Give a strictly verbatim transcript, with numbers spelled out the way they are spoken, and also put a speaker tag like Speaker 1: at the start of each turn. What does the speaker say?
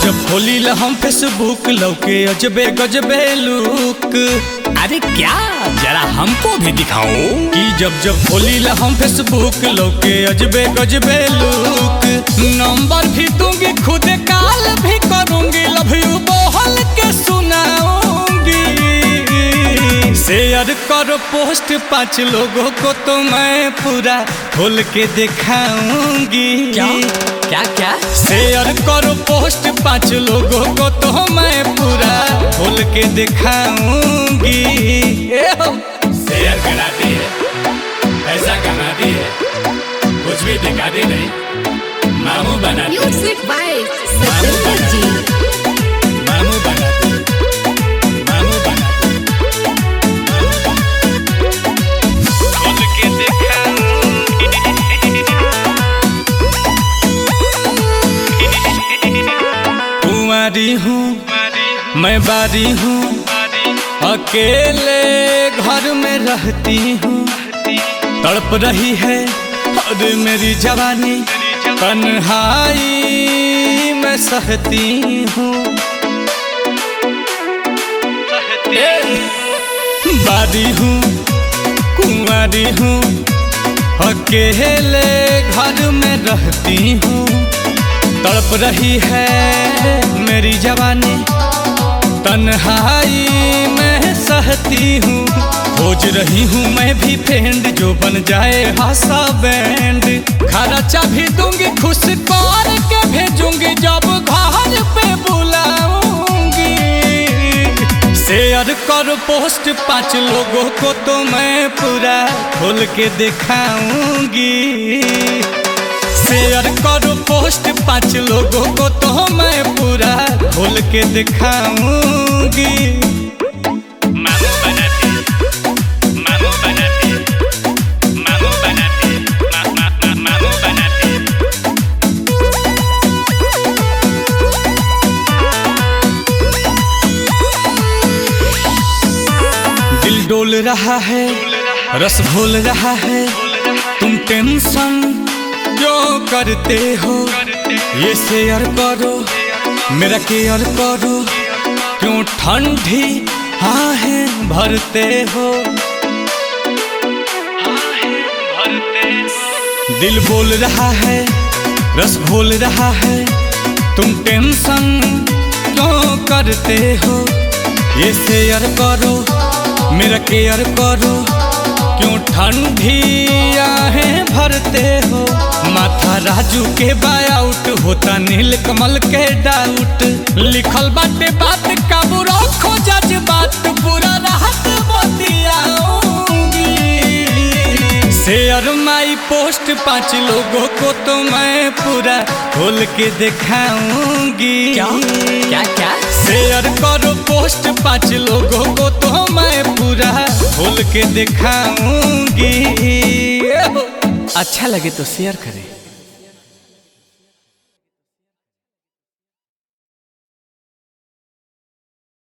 Speaker 1: जब खोली ला हम फेसबुक लौके अजबे गजबे लुक।
Speaker 2: अरे क्या, जरा हमको भी दिखाओ।
Speaker 1: कि जब जब खोली ला हम फेसबुक लौके अजबे गजबे लुक। नंबर भी दूंगी खुद कॉल भी करूंगी, लव यू बोल के सुनाऊंगी। शेयर करो पोस्ट पांच लोगों को तो मैं पूरा खोल के दिखाऊंगी।
Speaker 2: क्या क्या क्या?
Speaker 1: शेयर करो पोस्ट पांच लोगों को तो मैं पूरा खोल के दिखाऊंगी।
Speaker 2: शेयर कराती है, पैसा कमाती है, कुछ भी दिखाती नहीं, मामू बनाती है।
Speaker 3: म्यूजिक बाय सतेंद्र जी।
Speaker 2: मामू बनाती है, मामू बनाती है,
Speaker 1: खोल के दिखाऊंगी। कुंवारी हूँ मैं बारी हूँ, अकेले घर में रहती हूँ। तड़प रही है और मेरी जवानी, तन्हाई मैं सहती हूँ। बारी हूँ कुंवारी हूँ, अकेले घर में रहती हूँ। तड़प रही है मेरी जवानी, तन्हाई मैं सहती हूँ। खोज रही हूँ मैं भी फ्रेंड जो बन जाए हासा बैंड। खर्चा भी दूंगी खुश कर के भेजूंगी जब घर पे बुलाऊंगी। शेयर करो पोस्ट पांच लोगों को तो मैं पूरा खोल के दिखाऊंगी। शेयर करो पोस्ट पांच लोगों को तो मैं पूरा खोल के दिखाऊंगी।
Speaker 2: मामू बनाती है, मामू बनाती है, मामू बनाती है, मा, मा, मा, मामू बनाती है।
Speaker 1: दिल डोल रहा है, रस घोल रहा है, तुम टेंशन जो करते हो ये शेयर करो, मेरा केयर करो। क्यों ठंडी आहें भरते हो, दिल बोल रहा है, रस घोल रहा है, तुम टेंशन क्यों करते हो ये शेयर करो, मेरा केयर करो। क्यों ठंडी आहें भरते हो, माथा राजू के बायाउट होता नील कमल के डाउट। लिखल बाटे बात काबू रखो जज्बात, पूरा राहत बतियाऊंगी। शेयर माई पोस्ट पांच लोगों को तो मैं पूरा खोल के दिखाऊंगी।
Speaker 2: क्या क्या क्या?
Speaker 1: शेयर करो पोस्ट पांच लोगों को तो मैं पूरा खोल के दिखाऊंगी।
Speaker 2: अच्छा लगे तो शेयर करें।